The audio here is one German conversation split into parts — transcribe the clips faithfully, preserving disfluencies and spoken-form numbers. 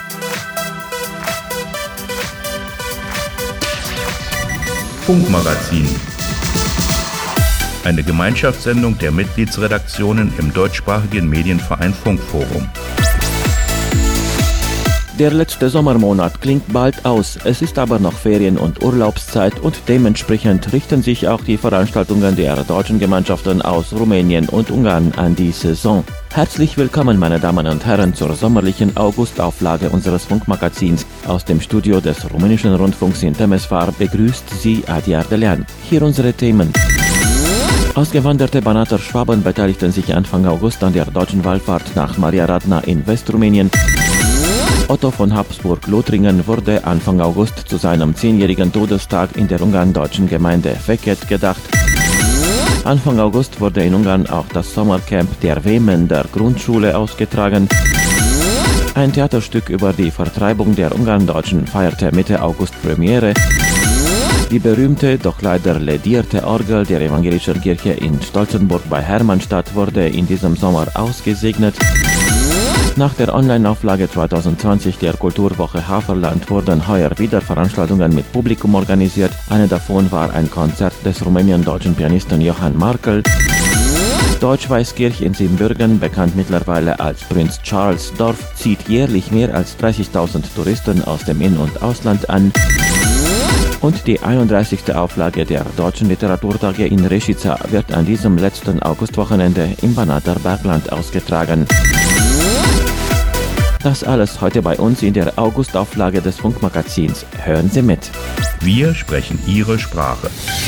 Funkmagazin. Eine Gemeinschaftssendung der Mitgliedsredaktionen im deutschsprachigen Medienverein Funkforum. Der letzte Sommermonat klingt bald aus, es ist aber noch Ferien- und Urlaubszeit und dementsprechend richten sich auch die Veranstaltungen der deutschen Gemeinschaften aus Rumänien und Ungarn an die Saison. Herzlich willkommen, meine Damen und Herren, zur sommerlichen Augustauflage unseres Funkmagazins. Aus dem Studio des rumänischen Rundfunks in Temesvar begrüßt Sie Adi Ardelean. Hier unsere Themen. Ausgewanderte Banater Schwaben beteiligten sich Anfang August an der deutschen Wallfahrt nach Maria Radna in Westrumänien. Otto von Habsburg-Lothringen wurde Anfang August zu seinem zehnjährigen Todestag in der ungarn-deutschen Gemeinde Feket gedacht. Anfang August wurde in Ungarn auch das Sommercamp der Vemender Grundschule ausgetragen. Ein Theaterstück über die Vertreibung der Ungarn-Deutschen feierte Mitte August Premiere. Die berühmte, doch leider ledierte Orgel der evangelischen Kirche in Stolzenburg bei Hermannstadt wurde in diesem Sommer ausgesegnet. Nach der Online-Auflage zwanzig zwanzig der Kulturwoche Haferland wurden heuer wieder Veranstaltungen mit Publikum organisiert. Eine davon war ein Konzert des rumänien-deutschen Pianisten Johann Markel. Deutsch-Weißkirch in Siebenbürgen, bekannt mittlerweile als Prinz Charles Dorf, zieht jährlich mehr als dreißigtausend Touristen aus dem In- und Ausland an. Und die einunddreißigste Auflage der Deutschen Literaturtage in Rešica wird an diesem letzten Augustwochenende im Banater Bergland ausgetragen. Das alles heute bei uns in der Augustauflage des Funkmagazins. Hören Sie mit. Wir sprechen Ihre Sprache.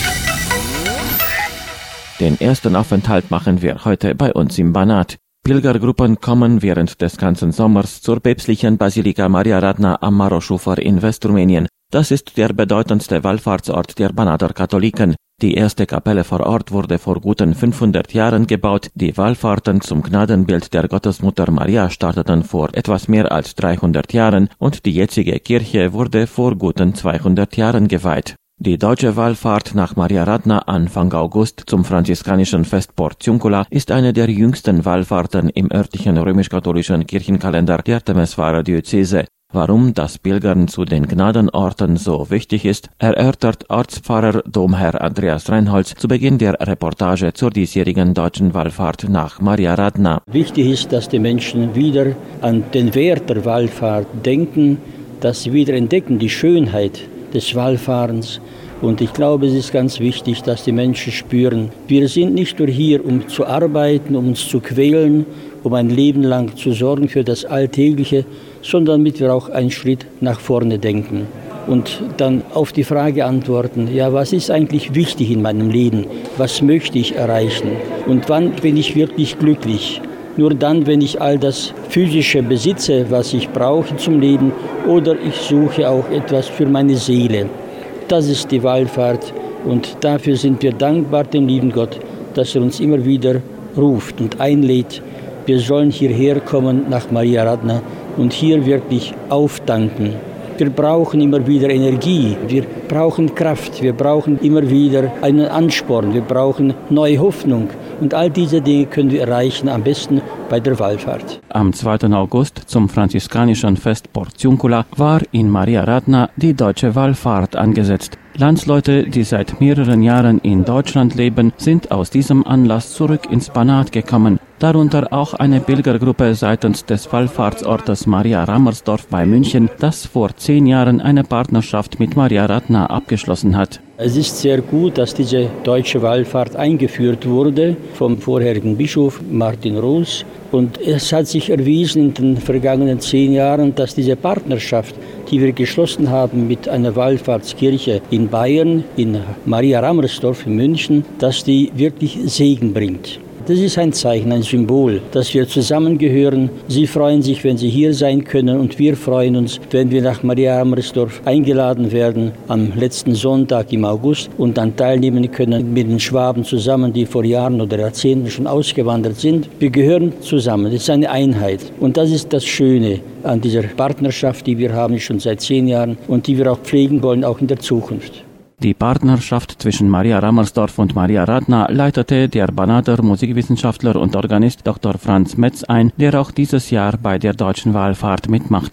Den ersten Aufenthalt machen wir heute bei uns im Banat. Pilgergruppen kommen während des ganzen Sommers zur päpstlichen Basilika Maria Radna am Marosufer in Westrumänien. Das ist der bedeutendste Wallfahrtsort der Banater Katholiken. Die erste Kapelle vor Ort wurde vor guten fünfhundert Jahren gebaut. Die Wallfahrten zum Gnadenbild der Gottesmutter Maria starteten vor etwas mehr als dreihundert Jahren und die jetzige Kirche wurde vor guten zweihundert Jahren geweiht. Die deutsche Wallfahrt nach Maria Radna Anfang August zum franziskanischen Fest Porțiuncula ist eine der jüngsten Wallfahrten im örtlichen römisch-katholischen Kirchenkalender der Temesvarer Diözese. Warum das Pilgern zu den Gnadenorten so wichtig ist, erörtert Ortspfarrer Domherr Andreas Reinholz zu Beginn der Reportage zur diesjährigen deutschen Wallfahrt nach Maria Radna. Wichtig ist, dass die Menschen wieder an den Wert der Wallfahrt denken, dass sie wieder entdecken die Schönheit des Wallfahrens. Und ich glaube, es ist ganz wichtig, dass die Menschen spüren, wir sind nicht nur hier, um zu arbeiten, um uns zu quälen, um ein Leben lang zu sorgen für das Alltägliche, sondern damit wir auch einen Schritt nach vorne denken und dann auf die Frage antworten, ja, was ist eigentlich wichtig in meinem Leben? Was möchte ich erreichen? Und wann bin ich wirklich glücklich? Nur dann, wenn ich all das Physische besitze, was ich brauche zum Leben, oder ich suche auch etwas für meine Seele. Das ist die Wallfahrt und dafür sind wir dankbar dem lieben Gott, dass er uns immer wieder ruft und einlädt. Wir sollen hierher kommen nach Maria Radna und hier wirklich auftanken. Wir brauchen immer wieder Energie, wir brauchen Kraft, wir brauchen immer wieder einen Ansporn, wir brauchen neue Hoffnung. Und all diese Dinge können wir erreichen, am besten bei der Wallfahrt. Am zweiten August zum franziskanischen Fest Porțiuncula war in Maria Radna die deutsche Wallfahrt angesetzt. Landsleute, die seit mehreren Jahren in Deutschland leben, sind aus diesem Anlass zurück ins Banat gekommen. Darunter auch eine Pilgergruppe seitens des Wallfahrtsortes Maria Rammersdorf bei München, das vor zehn Jahren eine Partnerschaft mit Maria Radna abgeschlossen hat. Es ist sehr gut, dass diese deutsche Wallfahrt eingeführt wurde vom vorherigen Bischof Martin Roos. Und es hat sich erwiesen in den vergangenen zehn Jahren, dass diese Partnerschaft, die wir geschlossen haben mit einer Wallfahrtskirche in Bayern, in Maria Rammersdorf in München, dass die wirklich Segen bringt. Das ist ein Zeichen, ein Symbol, dass wir zusammengehören. Sie freuen sich, wenn Sie hier sein können und wir freuen uns, wenn wir nach Maria Rammersdorf eingeladen werden am letzten Sonntag im August und dann teilnehmen können mit den Schwaben zusammen, die vor Jahren oder Jahrzehnten schon ausgewandert sind. Wir gehören zusammen, das ist eine Einheit und das ist das Schöne an dieser Partnerschaft, die wir haben schon seit zehn Jahren und die wir auch pflegen wollen, auch in der Zukunft. Die Partnerschaft zwischen Maria Rammersdorf und Maria Radna leitete der Banater Musikwissenschaftler und Organist Doktor Franz Metz ein, der auch dieses Jahr bei der deutschen Wallfahrt mitmachte.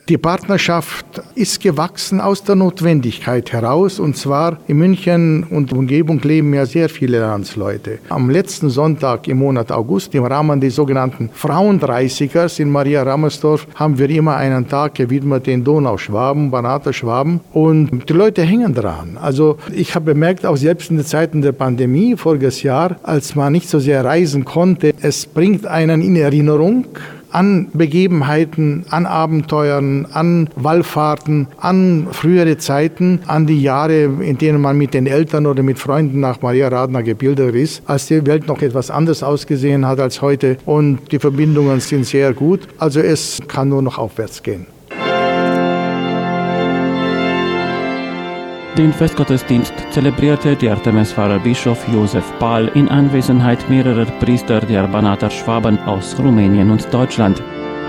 Die Partnerschaft ist gewachsen aus der Notwendigkeit heraus, und zwar in München und Umgebung leben ja sehr viele Landsleute. Am letzten Sonntag im Monat August, im Rahmen des sogenannten Frauendreißigers in Maria Rammersdorf, haben wir immer einen Tag gewidmet den Donauschwaben, Banater Schwaben, und die Leute hängen dran. Also ich habe bemerkt, auch selbst in den Zeiten der Pandemie, voriges Jahr, als man nicht so sehr reisen konnte, es bringt einen in Erinnerung an Begebenheiten, an Abenteuern, an Wallfahrten, an frühere Zeiten, an die Jahre, in denen man mit den Eltern oder mit Freunden nach Maria Radna gebildet ist, als die Welt noch etwas anders ausgesehen hat als heute, und die Verbindungen sind sehr gut. Also es kann nur noch aufwärts gehen. Den Festgottesdienst zelebrierte der Temeswarer Bischof Josef Pahl in Anwesenheit mehrerer Priester der Banater Schwaben aus Rumänien und Deutschland.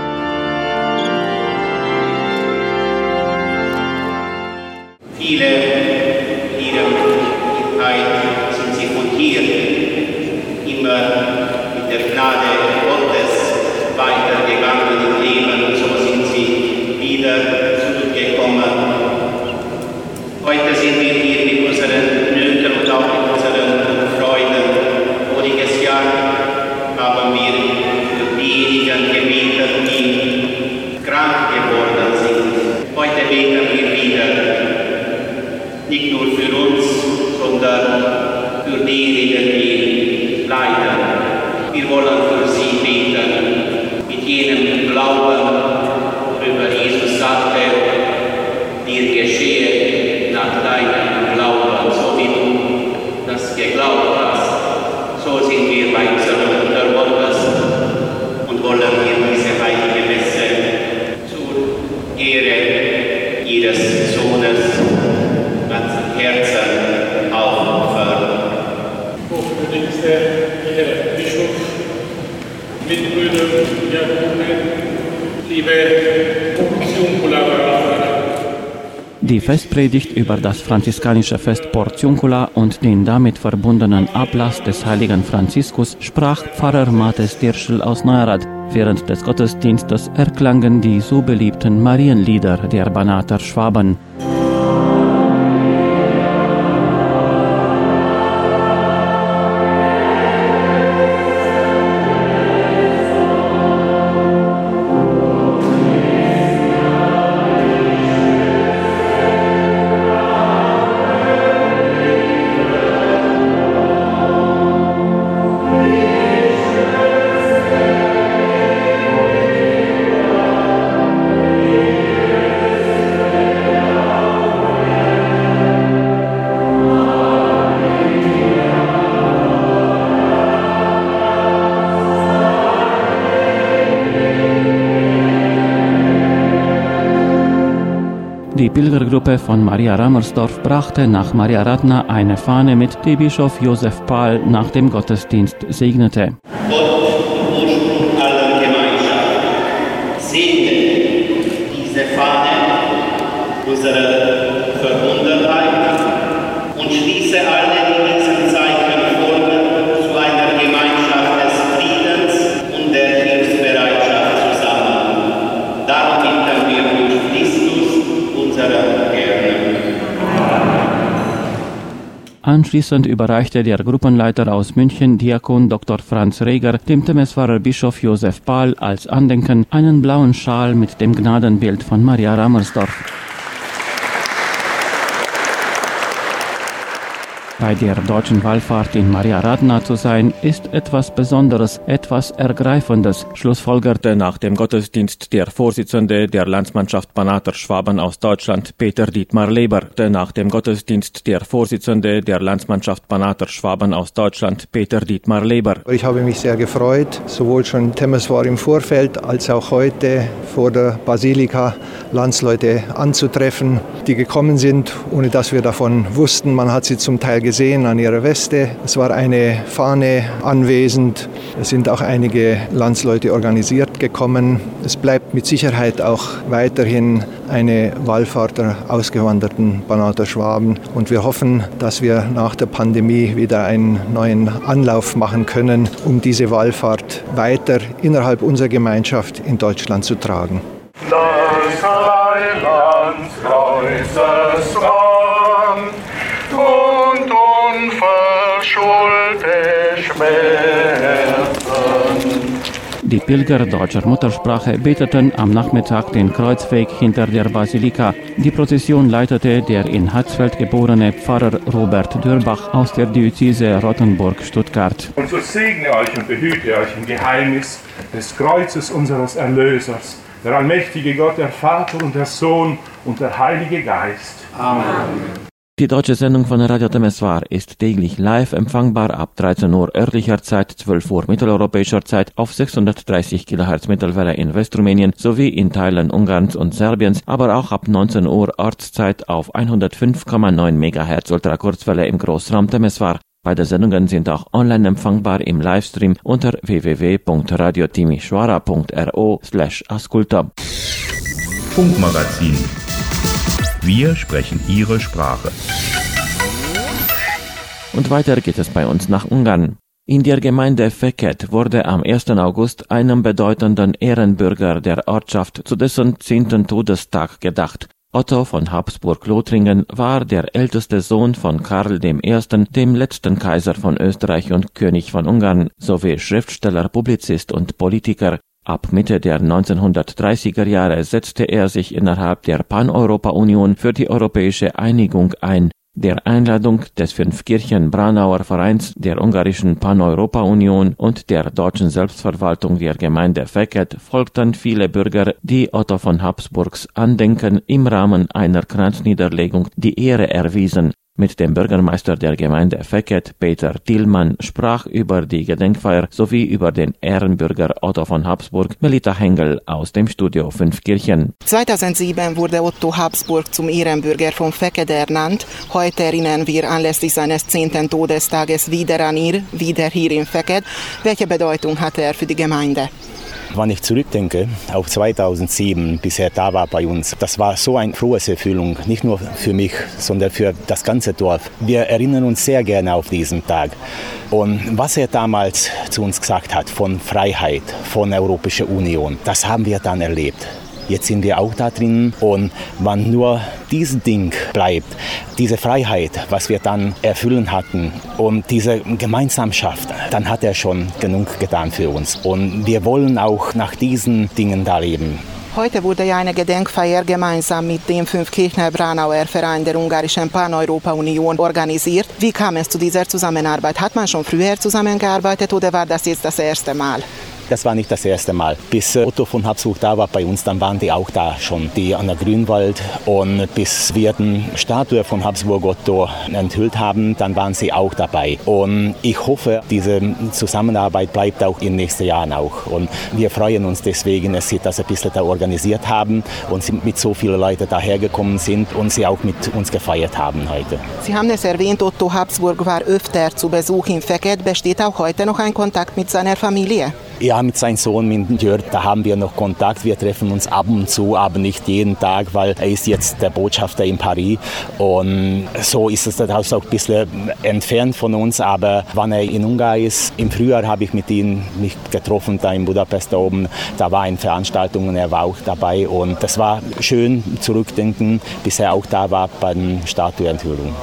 Viele hier in Heid sind sie von hier immer mit der Gnade Gottes weitergegangen im Leben, und so sind sie wieder zurückgekommen. Heute sind wir hier mit unseren Nöten und auch mit unseren Freuden. Voriges Jahr haben wir für diejenigen gebetet, die krank geworden sind. Heute beten wir wieder, nicht nur für uns, sondern für diejenigen, die leiden. Wir wollen für sie beten, mit jenem Glauben, worüber Jesus sagte, dir geschehe nach deinem Glauben, so wie du das geglaubt hast. So sind wir bei unserem Mutter Gottes und wollen hier diese heilige Messe zur Ehre ihres Sohnes ganzen Herzen aufopfern. Hochwürdigste Herr Bischof, Mitbrüder, Diakone, liebe Portiuncula-Pfarrer. Die Festpredigt über das franziskanische Fest Portiuncula und den damit verbundenen Ablass des heiligen Franziskus sprach Pfarrer Matthes Dirschl aus Neurath. Während des Gottesdienstes erklangen die so beliebten Marienlieder der Banater Schwaben. Die Pilgergruppe von Maria Rammersdorf brachte nach Maria Radna eine Fahne mit, die Bischof Josef Pahl nach dem Gottesdienst segnete. Gott, Ursprung aller Gemeinschaft, segne diese Fahne, unsere Verbundenheit, und schließe alle, die diesen Zeichen folgen, zu einer Gemeinschaft des Friedens und der Hilfsbereitschaft zusammen. Darum bitten wir durch Christus, unseren Herrn. Anschließend überreichte der Gruppenleiter aus München, Diakon Doktor Franz Reger, dem Temeswarer Bischof Josef Pahl als Andenken einen blauen Schal mit dem Gnadenbild von Maria Rammersdorf. Bei der deutschen Wallfahrt in Maria Radna zu sein, ist etwas Besonderes, etwas Ergreifendes, schlussfolgerte nach dem Gottesdienst der Vorsitzende der Landsmannschaft Banater Schwaben aus Deutschland, Peter Dietmar Leber. Nach dem Gottesdienst der Vorsitzende der Landsmannschaft Banater Schwaben aus Deutschland, Peter Dietmar Leber. Ich habe mich sehr gefreut, sowohl schon in Temeswar im Vorfeld als auch heute vor der Basilika Landsleute anzutreffen, die gekommen sind, ohne dass wir davon wussten. Man hat sie zum Teil gesehen an ihrer Weste. Es war eine Fahne anwesend. Es sind auch einige Landsleute organisiert gekommen. Es bleibt mit Sicherheit auch weiterhin eine Wallfahrt der ausgewanderten Banater Schwaben. Und wir hoffen, dass wir nach der Pandemie wieder einen neuen Anlauf machen können, um diese Wallfahrt weiter innerhalb unserer Gemeinschaft in Deutschland zu tragen. des Heilandskreuzes Rand und unverschuldet Schmerzen. Die Pilger deutscher Muttersprache beteten am Nachmittag den Kreuzweg hinter der Basilika. Die Prozession leitete der in Hatzfeld geborene Pfarrer Robert Dörbach aus der Diözese Rottenburg-Stuttgart. Und so segne euch und behüte euch im Geheimnis des Kreuzes unseres Erlösers, der allmächtige Gott, der Vater und der Sohn und der Heilige Geist. Amen. Die deutsche Sendung von Radio Temeswar ist täglich live empfangbar ab dreizehn Uhr örtlicher Zeit, zwölf Uhr mitteleuropäischer Zeit auf sechshundertdreißig Kilohertz Mittelwelle in Westrumänien sowie in Teilen Ungarns und Serbiens, aber auch ab neunzehn Uhr Ortszeit auf hundertfünf Komma neun Megahertz Ultrakurzwelle im Großraum Temeswar. Beide Sendungen sind auch online empfangbar im Livestream unter w w w punkt radio timisoara punkt r o slash asculta. Funkmagazin. Wir sprechen Ihre Sprache. Und weiter geht es bei uns nach Ungarn. In der Gemeinde Feket wurde am ersten August einem bedeutenden Ehrenbürger der Ortschaft zu dessen zehnten Todestag gedacht. Otto von Habsburg-Lothringen war der älteste Sohn von Karl dem Ersten., dem letzten Kaiser von Österreich und König von Ungarn, sowie Schriftsteller, Publizist und Politiker. Ab Mitte der neunzehnhundertdreißiger Jahre setzte er sich innerhalb der Pan-Europa-Union für die europäische Einigung ein. Der Einladung des Fünfkirchen-Braunauer Vereins, der ungarischen Pan-Europa-Union und der deutschen Selbstverwaltung der Gemeinde Feket folgten viele Bürger, die Otto von Habsburgs Andenken im Rahmen einer Kranzniederlegung die Ehre erwiesen. Mit dem Bürgermeister der Gemeinde Feket, Peter Thielmann, sprach über die Gedenkfeier sowie über den Ehrenbürger Otto von Habsburg Melita Hengel aus dem Studio Fünfkirchen. zweitausendsieben wurde Otto Habsburg zum Ehrenbürger von Feket ernannt. Heute erinnern wir anlässlich seines zehnten Todestages wieder an ihn, wieder hier in Feket. Welche Bedeutung hatte er für die Gemeinde? Wenn ich zurückdenke auf zweitausendsieben, bis er da war bei uns, das war so eine frohe Erfüllung, nicht nur für mich, sondern für das ganze Dorf. Wir erinnern uns sehr gerne auf diesen Tag. Und was er damals zu uns gesagt hat, von Freiheit, von Europäischer Union, das haben wir dann erlebt. Jetzt sind wir auch da drin und wenn nur dieses Ding bleibt, diese Freiheit, was wir dann erfüllen hatten und diese Gemeinschaft, dann hat er schon genug getan für uns. Und wir wollen auch nach diesen Dingen da leben. Heute wurde ja eine Gedenkfeier gemeinsam mit dem Fünfkirchen-Braunauer Verein der ungarischen Pan-Europa-Union organisiert. Wie kam es zu dieser Zusammenarbeit? Hat man schon früher zusammengearbeitet oder war das jetzt das erste Mal? Das war nicht das erste Mal. Bis Otto von Habsburg da war bei uns, dann waren die auch da schon, die an der Grünwald. Und bis wir die Statue von Habsburg Otto enthüllt haben, dann waren sie auch dabei. Und ich hoffe, diese Zusammenarbeit bleibt auch in den nächsten Jahren auch. Und wir freuen uns deswegen, dass sie das ein bisschen da organisiert haben und sie mit so vielen Leuten dahergekommen sind und sie auch mit uns gefeiert haben heute. Sie haben es erwähnt, Otto Habsburg war öfter zu Besuch in Feket. Besteht auch heute noch ein Kontakt mit seiner Familie? Ja, mit seinem Sohn, mit Jörg, da haben wir noch Kontakt. Wir treffen uns ab und zu, aber nicht jeden Tag, weil er ist jetzt der Botschafter in Paris. Und so ist es auch ein bisschen entfernt von uns. Aber wenn er in Ungarn ist, im Frühjahr habe ich mit ihm mich getroffen, da in Budapest da oben. Da war eine Veranstaltung und er war auch dabei. Und das war schön zurückdenken, bis er auch da war bei der Statuenenthüllung.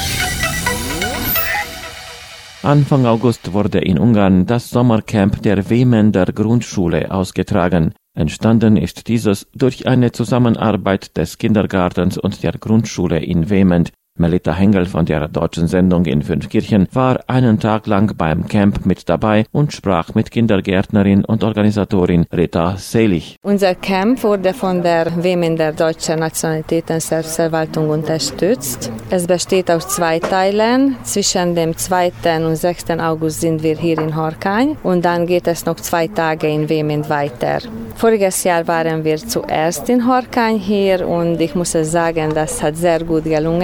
Anfang August wurde in Ungarn das Sommercamp der Wemender Grundschule ausgetragen. Entstanden ist dieses durch eine Zusammenarbeit des Kindergartens und der Grundschule in Wement. Melita Hengel von der deutschen Sendung in Fünfkirchen war einen Tag lang beim Camp mit dabei und sprach mit Kindergärtnerin und Organisatorin Rita Selig. Unser Camp wurde von der Wemender Deutschen Nationalitäten Selbstverwaltung unterstützt. Es besteht aus zwei Teilen. Zwischen dem zweiten und sechsten August sind wir hier in Horkány und dann geht es noch zwei Tage in Wement weiter. Voriges Jahr waren wir zuerst in Horkány hier und ich muss sagen, das hat sehr gut gelungen.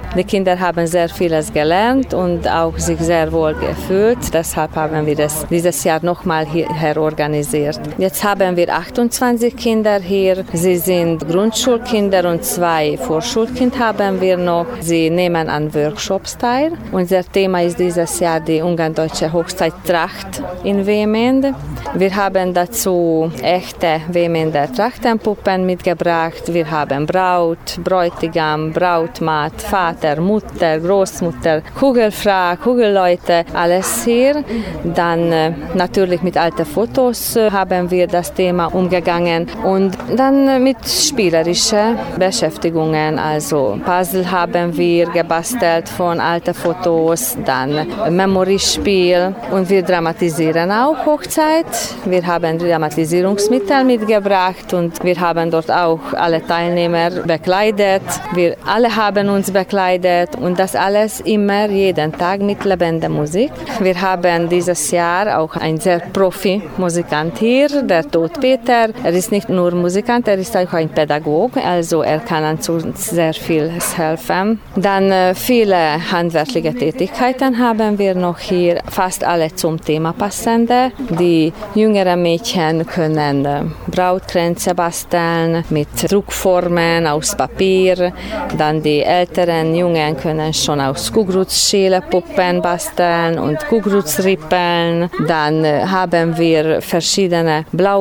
Die Kinder haben sehr vieles gelernt und auch sich sehr wohl gefühlt. Deshalb haben wir das dieses Jahr nochmal hierher organisiert. Jetzt haben wir achtundzwanzig Kinder hier. Sie sind Grundschulkinder und zwei Vorschulkinder haben wir noch. Sie nehmen an Workshops teil. Unser Thema ist dieses Jahr die ungardeutsche Hochzeitstracht in Vemend. Wir haben dazu echte Vemender Trachtenpuppen mitgebracht. Wir haben Braut, Bräutigam, Brautmaat, Vater, Mutter, Großmutter, Kugelfrau, Kugelleute, alles hier. Dann äh, natürlich mit alten Fotos äh, haben wir das Thema umgegangen und dann äh, mit spielerischen Beschäftigungen. Also Puzzle haben wir gebastelt von alten Fotos, dann Memory-Spiel und wir dramatisieren auch Hochzeit. Wir haben Dramatisierungsmittel mitgebracht und wir haben dort auch alle Teilnehmer bekleidet. Wir alle haben uns bekleidet und das alles immer jeden Tag mit lebender Musik. Wir haben dieses Jahr auch einen sehr Profi-Musikant hier, der Tod Peter. Er ist nicht nur Musikant, er ist auch ein Pädagoge, also er kann uns sehr viel helfen. Dann äh, viele handwerkliche Tätigkeiten haben wir noch hier, fast alle zum Thema passende. Die jüngeren Mädchen können äh, Brautkränze basteln mit Druckformen aus Papier. Dann die älteren Jungen können schon aus Kugelschälepuppen basteln und Kugelrippeln. Dann äh, haben wir verschiedene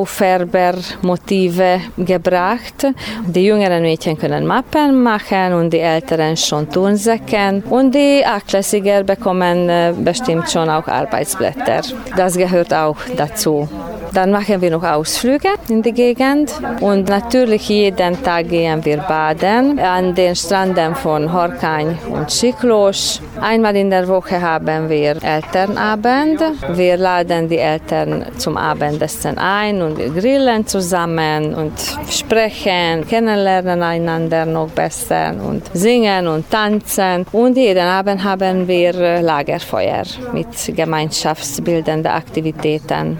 Blaufärbermotive gebracht. Die jüngeren Mädchen können Mappen machen und die älteren schon Turnsäcken. Und die Achtklässiger bekommen äh, bestimmt schon auch Arbeitsblätter. Das gehört auch dazu. Dann machen wir noch Ausflüge in die Gegend und natürlich jeden Tag gehen wir baden an den Stränden von Horkány und Siklós. Einmal in der Woche haben wir Elternabend. Wir laden die Eltern zum Abendessen ein und wir grillen zusammen und sprechen, kennenlernen einander noch besser und singen und tanzen. Und jeden Abend haben wir Lagerfeuer mit gemeinschaftsbildenden Aktivitäten.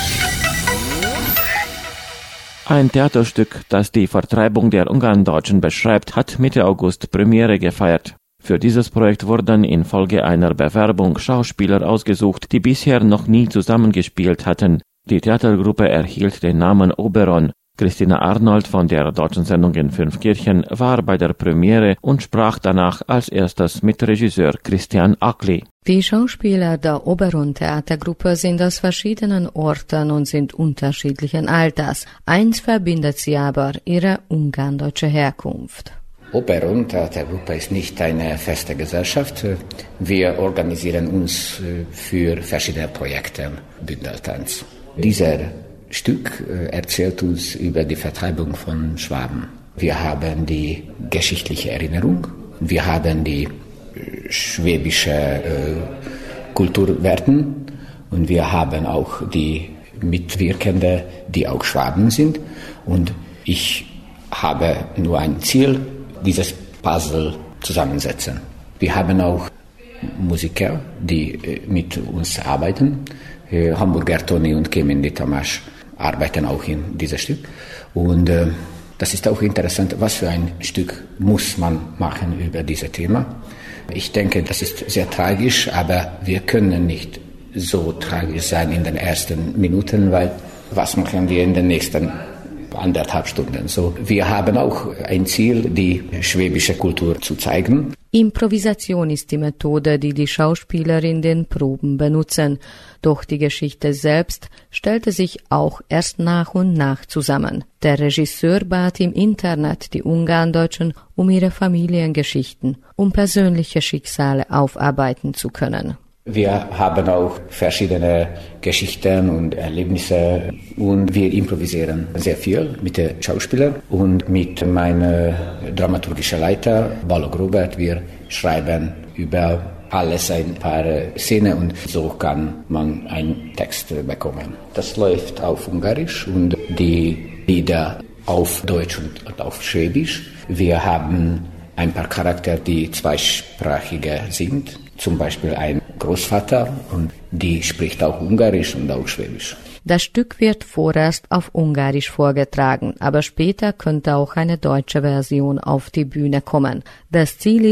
Ein Theaterstück, das die Vertreibung der Ungarndeutschen beschreibt, hat Mitte August Premiere gefeiert. Für dieses Projekt wurden infolge einer Bewerbung Schauspieler ausgesucht, die bisher noch nie zusammengespielt hatten. Die Theatergruppe erhielt den Namen Oberon. Christina Arnold von der deutschen Sendung in Fünfkirchen war bei der Premiere und sprach danach als erstes mit Regisseur Christian Akli. Die Schauspieler der Oberon-Theatergruppe sind aus verschiedenen Orten und sind unterschiedlichen Alters. Eins verbindet sie aber, ihre ungardeutsche Herkunft. Oberon-Theatergruppe ist nicht eine feste Gesellschaft. Wir organisieren uns für verschiedene Projekte, Bündeltanz. Dieser Stück erzählt uns über die Vertreibung von Schwaben. Wir haben die geschichtliche Erinnerung, wir haben die schwäbische äh, Kulturwerten und wir haben auch die Mitwirkende, die auch Schwaben sind. Und ich habe nur ein Ziel, dieses Puzzle zusammensetzen. Wir haben auch Musiker, die äh, mit uns arbeiten. Äh, Hamburger Toni und Kemendi Tamás arbeiten auch in diesem Stück. Und äh, das ist auch interessant, was für ein Stück muss man machen über dieses Thema. Ich denke, das ist sehr tragisch, aber wir können nicht so tragisch sein in den ersten Minuten, weil was machen wir in den nächsten anderthalb Stunden? So, wir haben auch ein Ziel, die schwäbische Kultur zu zeigen. Improvisation ist die Methode, die die Schauspieler in den Proben benutzen. Doch die Geschichte selbst stellte sich auch erst nach und nach zusammen. Der Regisseur bat im Internet die Ungarndeutschen um ihre Familiengeschichten, um persönliche Schicksale aufarbeiten zu können. Wir haben auch verschiedene Geschichten und Erlebnisse und wir improvisieren sehr viel mit den Schauspielern und mit meinem dramaturgischen Leiter, Balog Robert. Wir schreiben über alles ein paar Szenen und so kann man einen Text bekommen. Das läuft auf Ungarisch und die Lieder auf Deutsch und auf Schwäbisch. Wir haben ein paar Charaktere, die zweisprachige sind. Zum Beispiel ein Großvater und die spricht auch Ungarisch und auch Schwäbisch. Das Stück wird vorerst auf Ungarisch vorgetragen, aber später könnte auch eine deutsche Version auf die Bühne kommen. Das Ziel ist,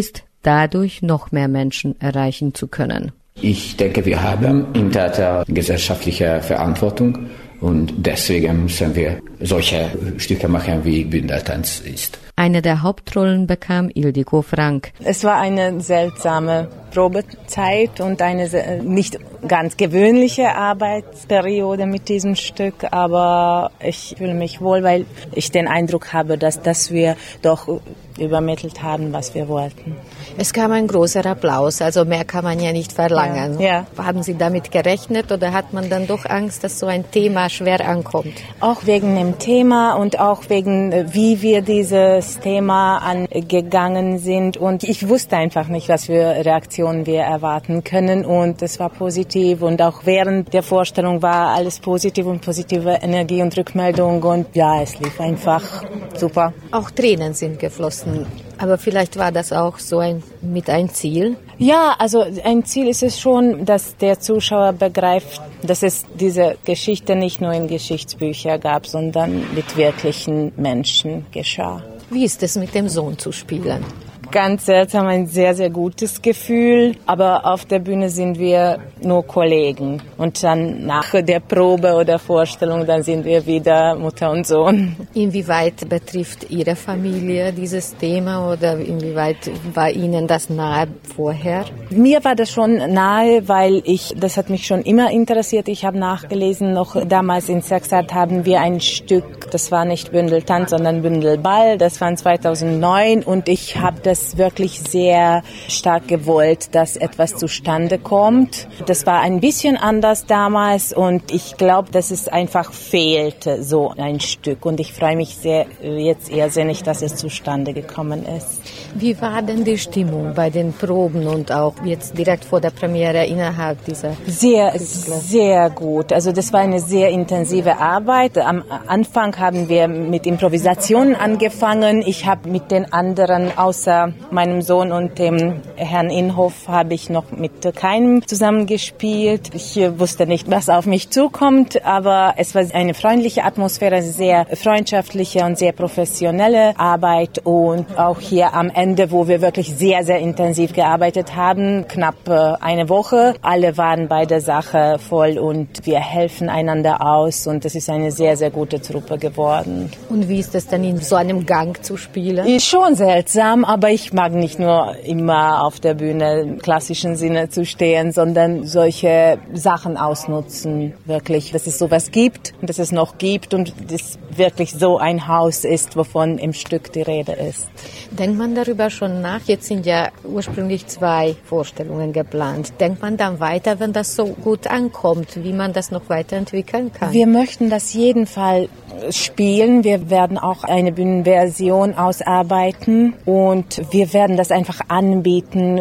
dadurch noch mehr Menschen erreichen zu können. Ich denke, wir haben im Theater gesellschaftliche Verantwortung und deswegen müssen wir solche Stücke machen, wie Bündeltanz ist. Eine der Hauptrollen bekam Ildiko Frank. Es war eine seltsame Probezeit und eine nicht ganz gewöhnliche Arbeitsperiode mit diesem Stück, aber ich fühle mich wohl, weil ich den Eindruck habe, dass, dass wir doch übermittelt haben, was wir wollten. Es kam ein großer Applaus, also mehr kann man ja nicht verlangen. Ja, ja. Haben Sie damit gerechnet oder hat man dann doch Angst, dass so ein Thema schwer ankommt? Auch wegen dem Thema und auch wegen, wie wir dieses Thema angegangen sind. Und ich wusste einfach nicht, was für Reaktionen wir erwarten können. Und es war positiv und auch während der Vorstellung war alles positiv und positive Energie und Rückmeldung. Und ja, es lief einfach super. Auch Tränen sind geflossen. Aber vielleicht war das auch so ein, mit ein Ziel? Ja, also ein Ziel ist es schon, dass der Zuschauer begreift, dass es diese Geschichte nicht nur in Geschichtsbüchern gab, sondern mit wirklichen Menschen geschah. Wie ist es, mit dem Sohn zu spielen? Ganz seltsam, ein sehr, sehr gutes Gefühl. Aber auf der Bühne sind wir nur Kollegen. Und dann nach der Probe oder Vorstellung, dann sind wir wieder Mutter und Sohn. Inwieweit betrifft Ihre Familie dieses Thema oder inwieweit war Ihnen das nahe vorher? Mir war das schon nahe, weil ich, das hat mich schon immer interessiert. Ich habe nachgelesen, noch damals in Sexart haben wir ein Stück, das war nicht Bündeltanz, sondern Bündelball. Das war zweitausendneun und ich habe das wirklich sehr stark gewollt, dass etwas zustande kommt. Das war ein bisschen anders damals und ich glaube, dass es einfach fehlte, so ein Stück. Und ich freue mich sehr, jetzt irrsinnig, dass es zustande gekommen ist. Wie war denn die Stimmung bei den Proben und auch jetzt direkt vor der Premiere innerhalb dieser? Sehr, sehr gut. Also das war eine sehr intensive Arbeit. Am Anfang haben wir mit Improvisationen angefangen. Ich habe mit den anderen außer meinem Sohn und dem Herrn Inhof habe ich noch mit keinem zusammengespielt. Ich wusste nicht, was auf mich zukommt, aber es war eine freundliche Atmosphäre, sehr freundschaftliche und sehr professionelle Arbeit und auch hier am Ende, wo wir wirklich sehr, sehr intensiv gearbeitet haben, knapp eine Woche. Alle waren bei der Sache voll und wir helfen einander aus und es ist eine sehr, sehr gute Truppe geworden. Und wie ist es denn in so einem Gang zu spielen? Ist schon seltsam, aber ich Ich mag nicht nur immer auf der Bühne im klassischen Sinne zu stehen, sondern solche Sachen ausnutzen, wirklich, dass es sowas gibt und dass es noch gibt und dass wirklich so ein Haus ist, wovon im Stück die Rede ist. Denkt man darüber schon nach? Jetzt sind ja ursprünglich zwei Vorstellungen geplant. Denkt man dann weiter, wenn das so gut ankommt, wie man das noch weiterentwickeln kann? Wir möchten das jeden Fall spielen. Wir werden auch eine Bühnenversion ausarbeiten und wir werden das einfach anbieten,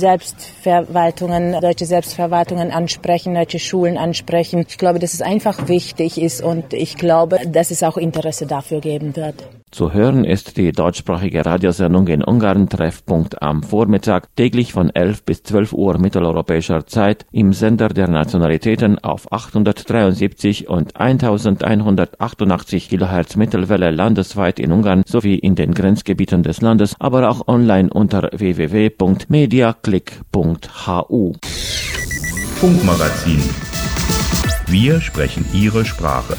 Selbstverwaltungen, deutsche Selbstverwaltungen ansprechen, deutsche Schulen ansprechen. Ich glaube, dass es einfach wichtig ist und ich glaube, dass es auch Interesse dafür geben wird. Zu hören ist die deutschsprachige Radiosendung in Ungarn Treffpunkt am Vormittag, täglich von elf bis zwölf Uhr mitteleuropäischer Zeit im Sender der Nationalitäten auf achthundertdreiundsiebzig und eintausendeinhundertachtundachtzig Kilohertz Mittelwelle landesweit in Ungarn sowie in den Grenzgebieten des Landes, aber auch online unter w w w punkt mediaclick punkt h u. Funkmagazin. Wir sprechen Ihre Sprache.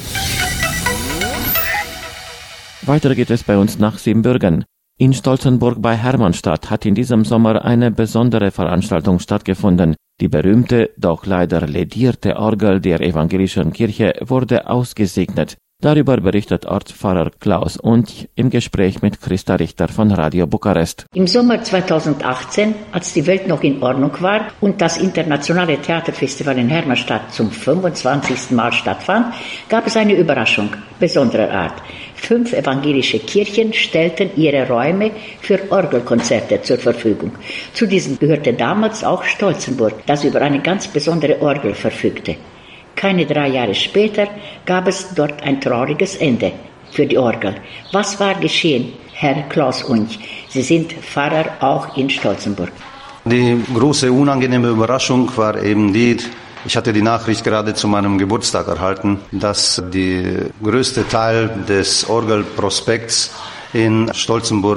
Weiter geht es bei uns nach Siebenbürgen. In Stolzenburg bei Hermannstadt hat in diesem Sommer eine besondere Veranstaltung stattgefunden. Die berühmte, doch leider ledierte Orgel der evangelischen Kirche wurde ausgesegnet. Darüber berichtet Ortspfarrer Klaus Unch im Gespräch mit Christa Richter von Radio Bukarest. Im Sommer zweitausendachtzehn, als die Welt noch in Ordnung war und das internationale Theaterfestival in Hermannstadt zum fünfundzwanzigsten Mal stattfand, gab es eine Überraschung besonderer Art. Fünf evangelische Kirchen stellten ihre Räume für Orgelkonzerte zur Verfügung. Zu diesen gehörte damals auch Stolzenburg, das über eine ganz besondere Orgel verfügte. Keine drei Jahre später gab es dort ein trauriges Ende für die Orgel. Was war geschehen, Herr Klaus Unch? Sie sind Pfarrer auch in Stolzenburg. Die große unangenehme Überraschung war eben die, ich hatte die Nachricht gerade zu meinem Geburtstag erhalten, dass der größte Teil des Orgelprospekts in Stolzenburg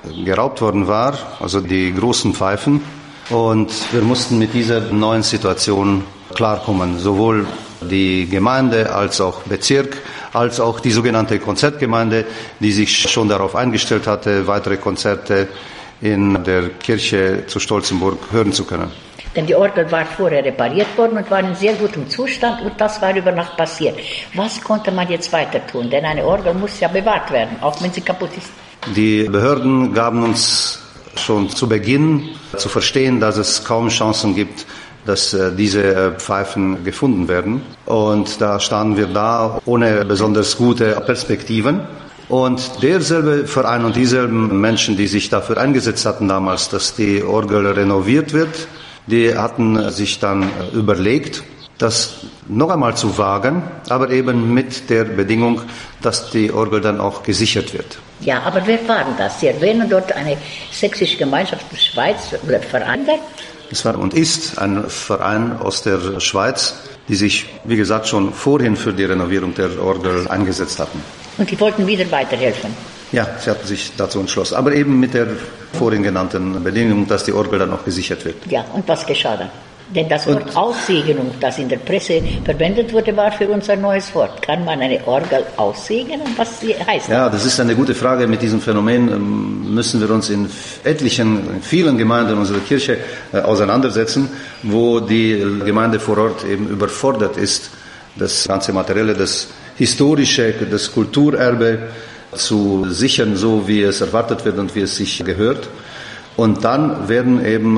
geraubt worden war, also die großen Pfeifen. Und wir mussten mit dieser neuen Situation klarkommen, sowohl die Gemeinde als auch Bezirk, als auch die sogenannte Konzertgemeinde, die sich schon darauf eingestellt hatte, weitere Konzerte in der Kirche zu Stolzenburg hören zu können. Denn die Orgel war vorher repariert worden und war in sehr gutem Zustand und das war über Nacht passiert. Was konnte man jetzt weiter tun? Denn eine Orgel muss ja bewahrt werden, auch wenn sie kaputt ist. Die Behörden gaben uns schon zu Beginn zu verstehen, dass es kaum Chancen gibt, dass diese Pfeifen gefunden werden. Und da standen wir da ohne besonders gute Perspektiven. Und derselbe Verein und dieselben Menschen, die sich dafür eingesetzt hatten damals, dass die Orgel renoviert wird, die hatten sich dann überlegt, das noch einmal zu wagen, aber eben mit der Bedingung, dass die Orgel dann auch gesichert wird. Ja, aber wer waren das? Sie erwähnen dort eine sächsische Gemeinschaft der Schweiz oder Verein. Es war und ist ein Verein aus der Schweiz, die sich, wie gesagt, schon vorhin für die Renovierung der Orgel eingesetzt hatten. Und die wollten wieder weiterhelfen? Ja, sie hatten sich dazu entschlossen, aber eben mit der vorhin genannten Bedingung, dass die Orgel dann auch gesichert wird. Ja, und was geschah dann? Denn das Wort und Aussegnung, das in der Presse verwendet wurde, war für uns ein neues Wort. Kann man eine Orgel aussegnen? Was heißt das? Ja, das ist eine gute Frage. Mit diesem Phänomen müssen wir uns in etlichen, in vielen Gemeinden unserer Kirche äh, auseinandersetzen, wo die Gemeinde vor Ort eben überfordert ist, das ganze Materielle, das Historische, das Kulturerbe zu sichern, so wie es erwartet wird und wie es sich gehört. Und dann werden eben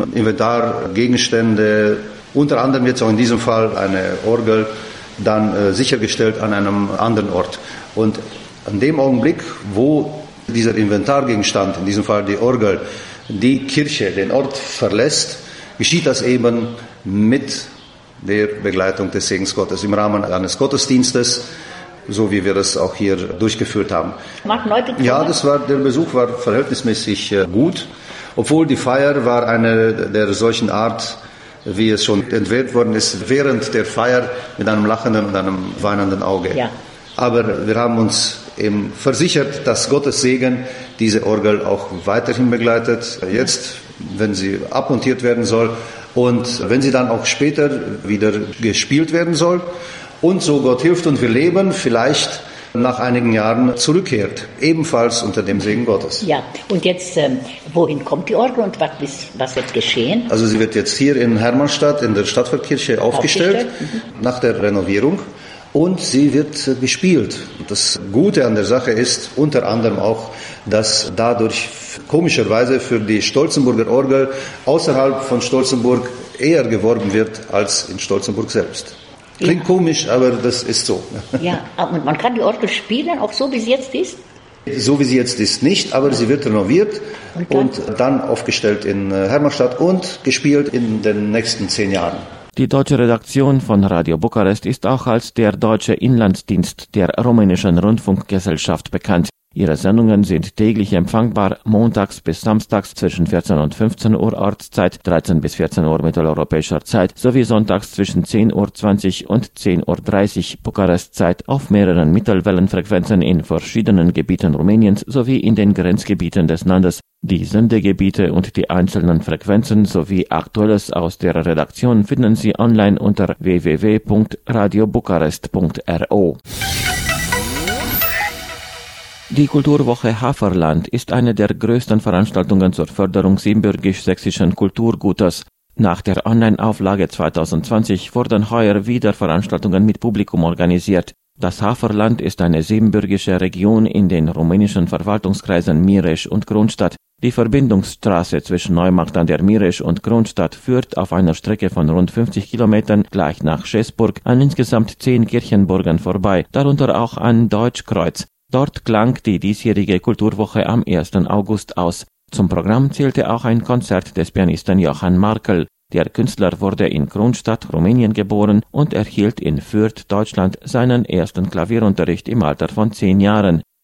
Inventargegenstände, unter anderem jetzt auch in diesem Fall eine Orgel, dann äh, sichergestellt an einem anderen Ort. Und an dem Augenblick, wo dieser Inventargegenstand, in diesem Fall die Orgel, die Kirche, den Ort verlässt, geschieht das eben mit der Begleitung des Segens Gottes im Rahmen eines Gottesdienstes, so wie wir das auch hier durchgeführt haben. Ja, das war, der Besuch war verhältnismäßig äh, gut. Obwohl die Feier war eine der solchen Art, wie es schon entwählt worden ist, während der Feier mit einem lachenden und einem weinenden Auge. Ja. Aber wir haben uns eben versichert, dass Gottes Segen diese Orgel auch weiterhin begleitet, jetzt, wenn sie abmontiert werden soll und wenn sie dann auch später wieder gespielt werden soll. Und so Gott hilft und wir leben, vielleicht nach einigen Jahren zurückkehrt, ebenfalls unter dem Segen Gottes. Ja, und jetzt, ähm, wohin kommt die Orgel und was, was wird geschehen? Also sie wird jetzt hier in Hermannstadt in der Stadtpfarrkirche aufgestellt, aufgestellt? Mhm. nach der Renovierung und sie wird äh, gespielt. Und das Gute an der Sache ist unter anderem auch, dass dadurch komischerweise für die Stolzenburger Orgel außerhalb von Stolzenburg eher geworben wird als in Stolzenburg selbst. Klingt ja. komisch, aber das ist so. Ja, und man kann die Orgel spielen, auch so wie sie jetzt ist? So wie sie jetzt ist nicht, aber sie wird renoviert und dann, und dann aufgestellt in Hermannstadt und gespielt in den nächsten zehn Jahren. Die deutsche Redaktion von Radio Bukarest ist auch als der Deutsche Inlandsdienst der Rumänischen Rundfunkgesellschaft bekannt. Ihre Sendungen sind täglich empfangbar, montags bis samstags zwischen vierzehn und fünfzehn Uhr Ortszeit, dreizehn bis vierzehn Uhr mitteleuropäischer Zeit, sowie sonntags zwischen zehn Uhr zwanzig und zehn Uhr dreißig Bukarestzeit auf mehreren Mittelwellenfrequenzen in verschiedenen Gebieten Rumäniens sowie in den Grenzgebieten des Landes. Die Sendegebiete und die einzelnen Frequenzen sowie Aktuelles aus der Redaktion finden Sie online unter w w w punkt radio bukarest punkt r o. Die Kulturwoche Haferland ist eine der größten Veranstaltungen zur Förderung siebenbürgisch-sächsischen Kulturgutes. Nach der Online-Auflage zwanzig zwanzig wurden heuer wieder Veranstaltungen mit Publikum organisiert. Das Haferland ist eine siebenbürgische Region in den rumänischen Verwaltungskreisen Mireș und Kronstadt. Die Verbindungsstraße zwischen Neumarkt an der Mireș und Kronstadt führt auf einer Strecke von rund fünfzig Kilometern gleich nach Schäßburg an insgesamt zehn Kirchenburgen vorbei, darunter auch an Deutschkreuz. Dort klang die diesjährige Kulturwoche am ersten August aus. Zum Programm zählte auch ein Konzert des Pianisten Johann Markel. Der Künstler wurde in Kronstadt, Rumänien geboren und erhielt in Fürth, Deutschland, seinen ersten Klavierunterricht im Alter von zehn Jahren.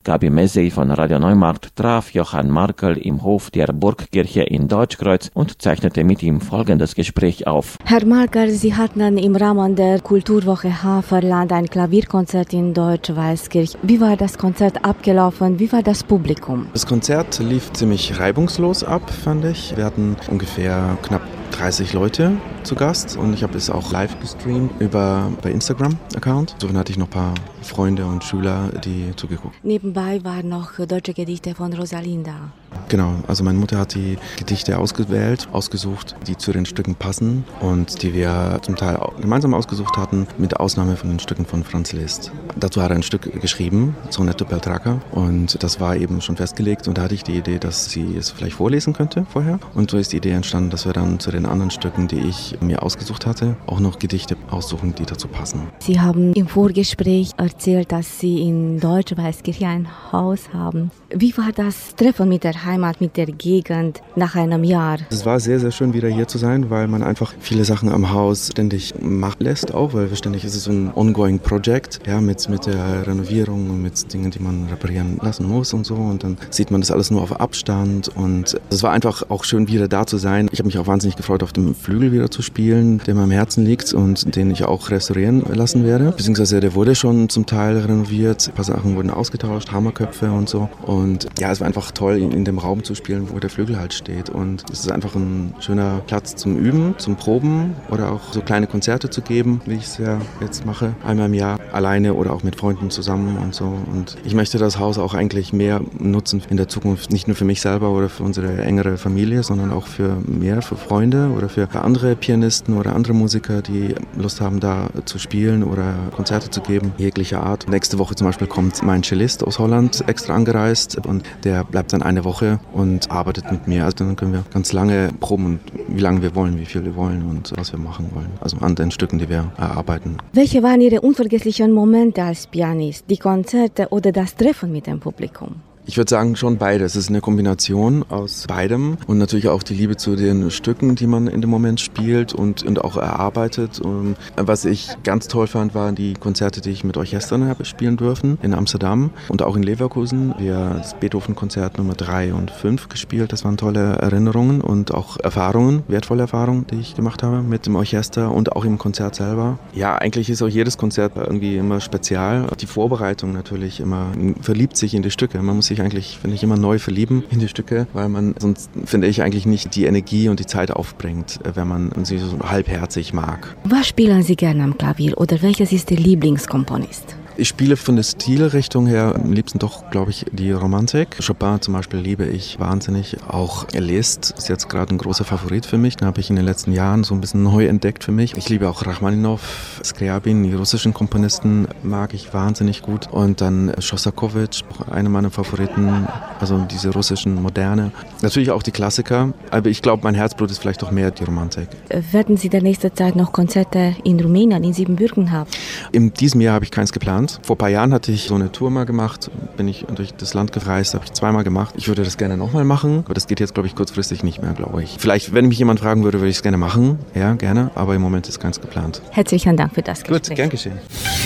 Gabi Messey von Radio Neumarkt traf Johann Markel im Hof der Burgkirche in Deutschkreuz und zeichnete mit ihm folgendes Gespräch auf. Herr Markel, Sie hatten im Rahmen der Kulturwoche Haferland ein Klavierkonzert in Deutsch-Weißkirch. Wie war das Konzert abgelaufen? Wie war das Publikum? Das Konzert lief ziemlich reibungslos ab, fand ich. Wir hatten ungefähr knapp dreißig Leute zu Gast und ich habe es auch live gestreamt über bei Instagram-Account. So hatte ich noch ein paar Freunde und Schüler, die zugeguckt. Nebenbei waren noch deutsche Gedichte von Rosalinda. Genau, also meine Mutter hat die Gedichte ausgewählt, ausgesucht, die zu den Stücken passen und die wir zum Teil gemeinsam ausgesucht hatten, mit Ausnahme von den Stücken von Franz Liszt. Dazu hat er ein Stück geschrieben, Sonetto per Tracker, und das war eben schon festgelegt und da hatte ich die Idee, dass sie es vielleicht vorlesen könnte vorher, und so ist die Idee entstanden, dass wir dann zu den anderen Stücken, die ich mir ausgesucht hatte, auch noch Gedichte aussuchen, die dazu passen. Sie haben im Vorgespräch erzählt, dass Sie in Deutsch-Weißkirch ein Haus haben. Wie war das Treffen mit der Heimat, mit der Gegend nach einem Jahr? Es war sehr, sehr schön, wieder hier zu sein, weil man einfach viele Sachen am Haus ständig machen lässt auch, weil ständig ist es so ein ongoing Project, ja, mit, mit der Renovierung und mit Dingen, die man reparieren lassen muss und so, und dann sieht man das alles nur auf Abstand, und es war einfach auch schön, wieder da zu sein. Ich habe mich auch wahnsinnig gefreut, auf dem Flügel wieder zu spielen, der mir am Herzen liegt und den ich auch restaurieren lassen werde, beziehungsweise der wurde schon zum Teil renoviert, ein paar Sachen wurden ausgetauscht, Hammerköpfe und so, und ja, es war einfach toll, in, in dem Raum zu spielen, wo der Flügel halt steht, und es ist einfach ein schöner Platz zum Üben, zum Proben oder auch so kleine Konzerte zu geben, wie ich es ja jetzt mache, einmal im Jahr, alleine oder auch mit Freunden zusammen und so, und ich möchte das Haus auch eigentlich mehr nutzen in der Zukunft, nicht nur für mich selber oder für unsere engere Familie, sondern auch für mehr, für Freunde oder für andere Pianisten oder andere Musiker, die Lust haben, da zu spielen oder Konzerte zu geben, jeglicher Art. Nächste Woche zum Beispiel kommt mein Cellist aus Holland extra angereist und der bleibt dann eine Woche und arbeitet mit mir. Also dann können wir ganz lange proben, und wie lange wir wollen, wie viel wir wollen und was wir machen wollen. Also an den Stücken, die wir erarbeiten. Welche waren Ihre unvergesslichen Momente als Pianist? Die Konzerte oder das Treffen mit dem Publikum? Ich würde sagen, schon beides. Es ist eine Kombination aus beidem und natürlich auch die Liebe zu den Stücken, die man in dem Moment spielt und, und auch erarbeitet. Und was ich ganz toll fand, waren die Konzerte, die ich mit Orchestern habe spielen dürfen in Amsterdam und auch in Leverkusen. Wir haben das Beethoven-Konzert Nummer drei und fünf gespielt. Das waren tolle Erinnerungen und auch Erfahrungen, wertvolle Erfahrungen, die ich gemacht habe mit dem Orchester und auch im Konzert selber. Ja, eigentlich ist auch jedes Konzert irgendwie immer spezial. Die Vorbereitung natürlich immer, man verliebt sich in die Stücke. Man muss sich eigentlich, finde ich, immer neu verlieben in die Stücke, weil man sonst, finde ich, eigentlich nicht die Energie und die Zeit aufbringt, wenn man sie so halbherzig mag. Was spielen Sie gerne am Klavier oder welches ist Ihr Lieblingskomponist? Ich spiele von der Stilrichtung her am liebsten doch, glaube ich, die Romantik. Chopin zum Beispiel liebe ich wahnsinnig. Auch Liszt ist jetzt gerade ein großer Favorit für mich. Den habe ich in den letzten Jahren so ein bisschen neu entdeckt für mich. Ich liebe auch Rachmaninow, Skriabin, die russischen Komponisten mag ich wahnsinnig gut. Und dann Schostakowitsch, einer meiner Favoriten, also diese russischen Moderne. Natürlich auch die Klassiker, aber ich glaube, mein Herzblut ist vielleicht doch mehr die Romantik. Werden Sie in der nächsten Zeit noch Konzerte in Rumänien, in Siebenbürgen haben? In diesem Jahr habe ich keins geplant. Vor ein paar Jahren hatte ich so eine Tour mal gemacht, bin ich durch das Land gereist, habe ich zweimal gemacht. Ich würde das gerne nochmal machen, aber das geht jetzt, glaube ich, kurzfristig nicht mehr, glaube ich. Vielleicht, wenn mich jemand fragen würde, würde ich es gerne machen. Ja, gerne, aber im Moment ist keins geplant. Herzlichen Dank für das Gespräch. Gut, gern geschehen.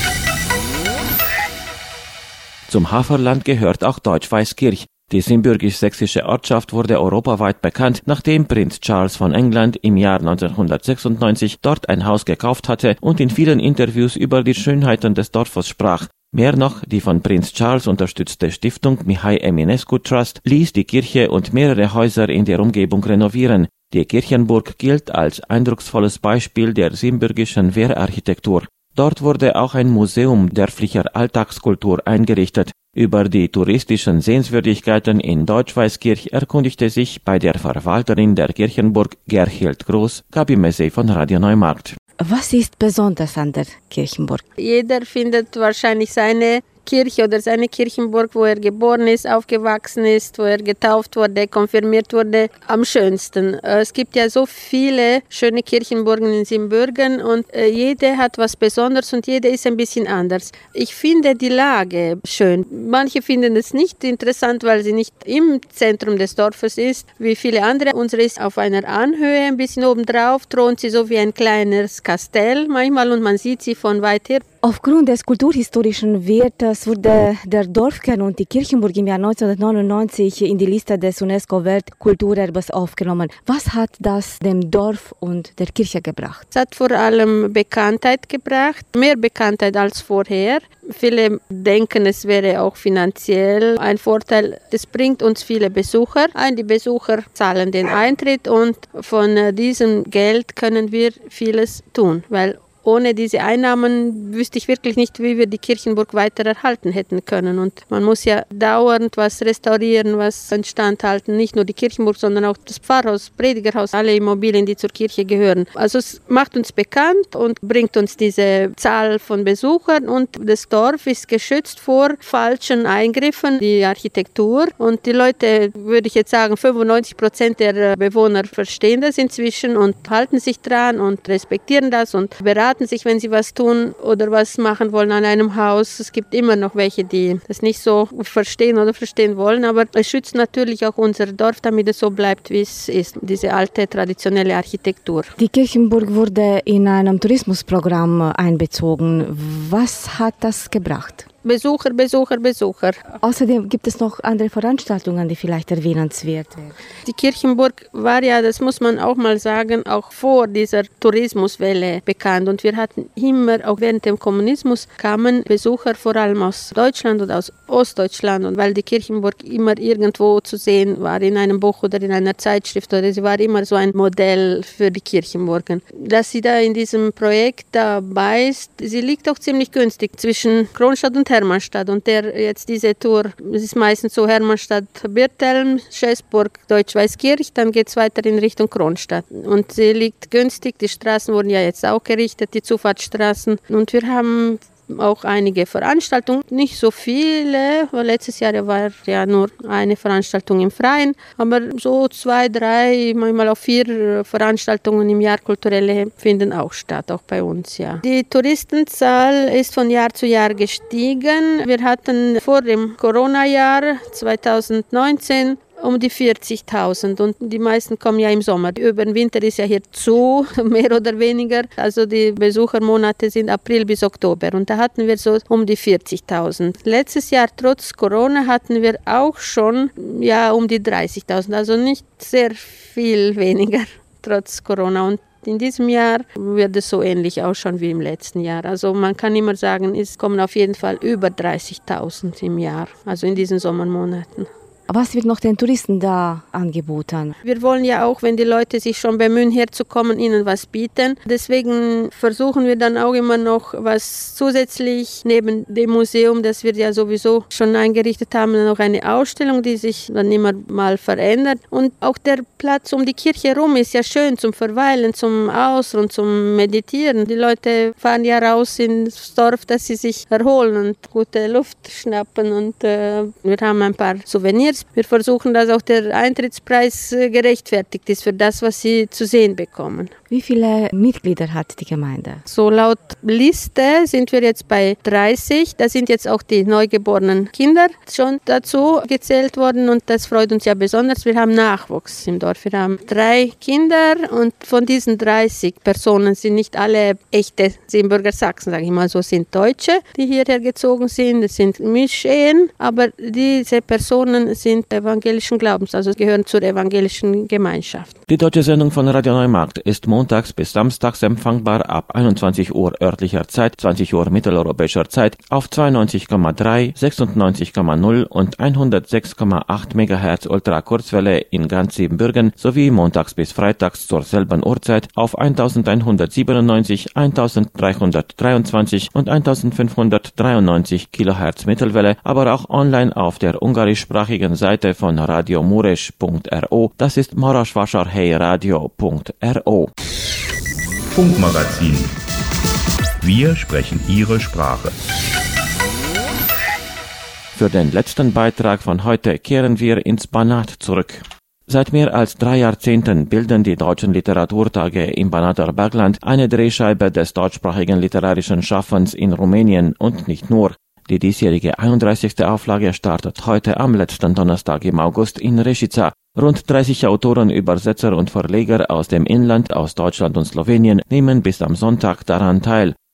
Zum Haferland gehört auch Deutsch-Weißkirch. Die siebenbürgisch-sächsische Ortschaft wurde europaweit bekannt, nachdem Prinz Charles von England im Jahr neunzehnhundertsechsundneunzig dort ein Haus gekauft hatte und in vielen Interviews über die Schönheiten des Dorfes sprach. Mehr noch, die von Prinz Charles unterstützte Stiftung Mihai Eminescu Trust ließ die Kirche und mehrere Häuser in der Umgebung renovieren. Die Kirchenburg gilt als eindrucksvolles Beispiel der siebenbürgischen Wehrarchitektur. Dort wurde auch ein Museum dörflicher Alltagskultur eingerichtet. Über die touristischen Sehenswürdigkeiten in Deutsch-Weißkirch erkundigte sich bei der Verwalterin der Kirchenburg Gerhild Groß, Gabi Messey von Radio Neumarkt. Was ist besonders an der Kirchenburg? Jeder findet wahrscheinlich seine Kirche oder seine Kirchenburg, wo er geboren ist, aufgewachsen ist, wo er getauft wurde, konfirmiert wurde, am schönsten. Es gibt ja so viele schöne Kirchenburgen in Siebenbürgen und jede hat was Besonderes und jede ist ein bisschen anders. Ich finde die Lage schön. Manche finden es nicht interessant, weil sie nicht im Zentrum des Dorfes ist, wie viele andere. Unsere ist auf einer Anhöhe, ein bisschen obendrauf, thront sie so wie ein kleines Kastell manchmal und man sieht sie von weit her. Aufgrund des kulturhistorischen Wertes wurde der Dorfkern und die Kirchenburg im Jahr neunzehnhundertneunundneunzig in die Liste des UNESCO-Weltkulturerbes aufgenommen. Was hat das dem Dorf und der Kirche gebracht? Es hat vor allem Bekanntheit gebracht, mehr Bekanntheit als vorher. Viele denken, es wäre auch finanziell ein Vorteil. Es bringt uns viele Besucher ein. Die Besucher zahlen den Eintritt und von diesem Geld können wir vieles tun, weil ohne diese Einnahmen wüsste ich wirklich nicht, wie wir die Kirchenburg weiter erhalten hätten können. Und man muss ja dauernd was restaurieren, was instand halten. Nicht nur die Kirchenburg, sondern auch das Pfarrhaus, Predigerhaus, alle Immobilien, die zur Kirche gehören. Also es macht uns bekannt und bringt uns diese Zahl von Besuchern. Und das Dorf ist geschützt vor falschen Eingriffen, die Architektur. Und die Leute, würde ich jetzt sagen, fünfundneunzig Prozent der Bewohner verstehen das inzwischen und halten sich dran und respektieren das und beraten sich, wenn sie was tun oder was machen wollen an einem Haus. Es gibt immer noch welche, die das nicht so verstehen oder verstehen wollen, aber es schützt natürlich auch unser Dorf, damit es so bleibt, wie es ist, diese alte, traditionelle Architektur. Die Kirchenburg wurde in einem Tourismusprogramm einbezogen. Was hat das gebracht? Besucher, Besucher, Besucher. Außerdem gibt es noch andere Veranstaltungen, die vielleicht erwähnenswert wären. Die Kirchenburg war ja, das muss man auch mal sagen, auch vor dieser Tourismuswelle bekannt. Und wir hatten immer, auch während dem Kommunismus, kamen Besucher vor allem aus Deutschland und aus Ostdeutschland. Und weil die Kirchenburg immer irgendwo zu sehen war, in einem Buch oder in einer Zeitschrift, oder sie war immer so ein Modell für die Kirchenburgen. Dass sie da in diesem Projekt dabei ist, sie liegt auch ziemlich günstig zwischen Kronstadt und Hermannstadt. Und der jetzt diese Tour, es ist meistens so Hermannstadt, Birtelm, Schäßburg, Deutsch-Weißkirch, dann geht es weiter in Richtung Kronstadt. Und sie liegt günstig, die Straßen wurden ja jetzt auch gerichtet, die Zufahrtsstraßen. Und wir haben auch einige Veranstaltungen, nicht so viele, weil letztes Jahr war ja nur eine Veranstaltung im Freien, aber so zwei, drei, manchmal auch vier Veranstaltungen im Jahr kulturelle finden auch statt, auch bei uns, ja. Die Touristenzahl ist von Jahr zu Jahr gestiegen. Wir hatten vor dem Corona-Jahr zweitausendneunzehn um die vierzigtausend und die meisten kommen ja im Sommer. Über den Winter ist ja hier zu, mehr oder weniger. Also die Besuchermonate sind April bis Oktober und da hatten wir so um die vierzigtausend. Letztes Jahr trotz Corona hatten wir auch schon ja um die dreißigtausend, also nicht sehr viel weniger trotz Corona. Und in diesem Jahr wird es so ähnlich ausschauen wie im letzten Jahr. Also man kann immer sagen, es kommen auf jeden Fall über dreißigtausend im Jahr, also in diesen Sommermonaten. Was wird noch den Touristen da angeboten? Wir wollen ja auch, wenn die Leute sich schon bemühen, herzukommen, ihnen was bieten. Deswegen versuchen wir dann auch immer noch was zusätzlich neben dem Museum, das wir ja sowieso schon eingerichtet haben, noch eine Ausstellung, die sich dann immer mal verändert. Und auch der Platz um die Kirche herum ist ja schön zum Verweilen, zum Ausruhen, zum Meditieren. Die Leute fahren ja raus ins Dorf, dass sie sich erholen und gute Luft schnappen. Und äh, wir haben ein paar Souvenirs. Wir versuchen, dass auch der Eintrittspreis gerechtfertigt ist für das, was sie zu sehen bekommen. Wie viele Mitglieder hat die Gemeinde? So laut Liste sind wir jetzt bei dreißig. Da sind jetzt auch die neugeborenen Kinder schon dazu gezählt worden und das freut uns ja besonders. Wir haben Nachwuchs im Dorf. Wir haben drei Kinder und von diesen dreißig Personen sind nicht alle echte Siebenbürger Sachsen, sage ich mal so, sind Deutsche, die hierher gezogen sind. Das sind Mischehen, aber diese Personen sind evangelischen Glaubens, also gehören zur evangelischen Gemeinschaft. Die deutsche Sendung von Radio Neumarkt ist montags bis samstags empfangbar ab einundzwanzig Uhr örtlicher Zeit, zwanzig Uhr mitteleuropäischer Zeit auf zweiundneunzig Komma drei, sechsundneunzig Komma null und hundertsechs Komma acht Megahertz Ultrakurzwelle in ganz Siebenbürgen sowie montags bis freitags zur selben Uhrzeit auf elfhundertsiebenundneunzig, eintausenddreihundertdreiundzwanzig und eintausendfünfhundertdreiundneunzig Kilohertz Mittelwelle, aber auch online auf der ungarischsprachigen Seite von radio muresch punkt ro. Das ist marosvasarhelyradio punkt ro. Funkmagazin. Wir sprechen Ihre Sprache. Für den letzten Beitrag von heute kehren wir ins Banat zurück. Seit mehr als drei Jahrzehnten bilden die deutschen Literaturtage im Banater Bergland eine Drehscheibe des deutschsprachigen literarischen Schaffens in Rumänien und nicht nur. Die diesjährige einunddreißigste Auflage startet heute am letzten Donnerstag im August in Rešica. Rund dreißig Autoren, Übersetzer und Verleger aus dem Inland, aus Deutschland und Slowenien nehmen bis am Sonntag daran teil.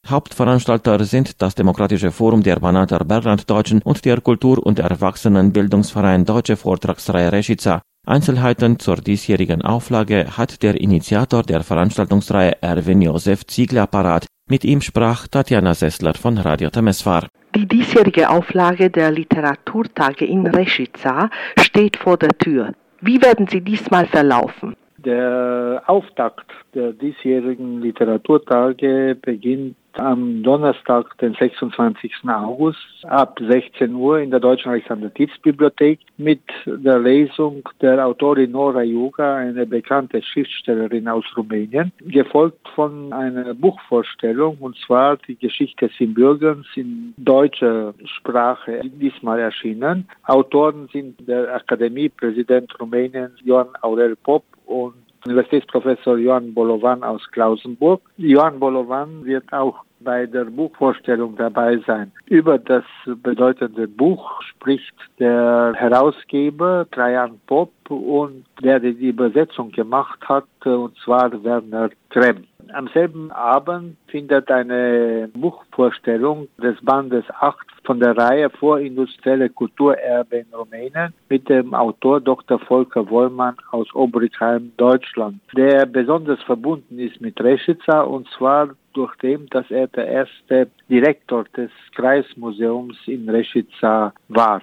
Hauptveranstalter sind das Demokratische Forum der Banater Berglanddeutschen und der Kultur- und Erwachsenenbildungsverein Deutsche Vortragsreihe Rešica. Einzelheiten zur diesjährigen Auflage hat der Initiator der Veranstaltungsreihe Erwin Josef Ziegler parat. Mit ihm sprach Tatjana Sessler von Radio Temesvar. Die diesjährige Auflage der Literaturtage in Rešica steht vor der Tür. Wie werden sie diesmal verlaufen? Der Auftakt der diesjährigen Literaturtage beginnt am Donnerstag, den sechsundzwanzigsten August, ab sechzehn Uhr in der Deutschen Alexander-Tietz-Bibliothek mit der Lesung der Autorin Nora Juga, eine bekannte Schriftstellerin aus Rumänien, gefolgt von einer Buchvorstellung, und zwar die Geschichte Siebenbürgens in deutscher Sprache, diesmal erschienen. Autoren sind der Akademiepräsident Rumäniens Ioan Aurel Pop und Universitätsprofessor Ioan Bolovan aus Klausenburg. Ioan Bolovan wird auch bei der Buchvorstellung dabei sein. Über das bedeutende Buch spricht der Herausgeber Traian Pop und der die Übersetzung gemacht hat, und zwar Werner Kremm. Am selben Abend findet eine Buchvorstellung des Bandes acht von der Reihe Vorindustrielle Kulturerbe in Rumänien mit dem Autor Doktor Volker Wollmann aus Oberigheim, Deutschland, der besonders verbunden ist mit Rešica, und zwar durch dem, dass er der erste Direktor des Kreismuseums in Rešica war.